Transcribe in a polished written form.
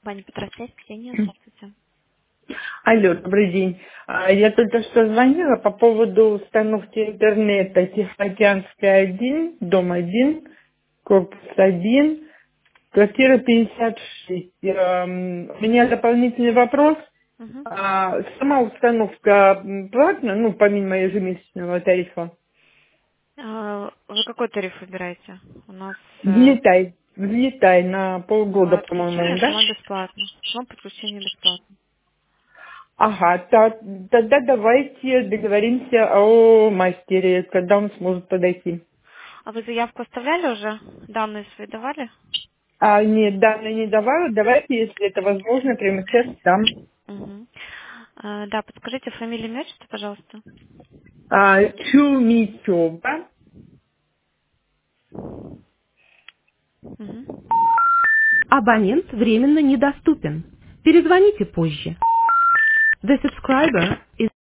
Баня Петросвязь, Ксения, здравствуйте. Алло, добрый день. Я только что звонила по поводу установки интернета Тихоокеанская 1, дом 1, корпус 1, квартира 56. У меня дополнительный вопрос. Мгм. Сама установка платная, ну, помимо ежемесячного тарифа? Вы какой тариф выбираете? У нас Взлетай на полгода, по-моему, подключение да? само бесплатно. Само подключение бесплатно. Ага, тогда давайте договоримся о мастере, когда он сможет подойти. А вы заявку оставляли уже? Данные свои давали? Нет, данные не давала. Давайте, если это возможно, прямо сейчас дам. Мгм. Да, подскажите фамилию, имя, отчество, пожалуйста. Чумичева. Мгм. Абонент временно недоступен. Перезвоните позже. The subscriber is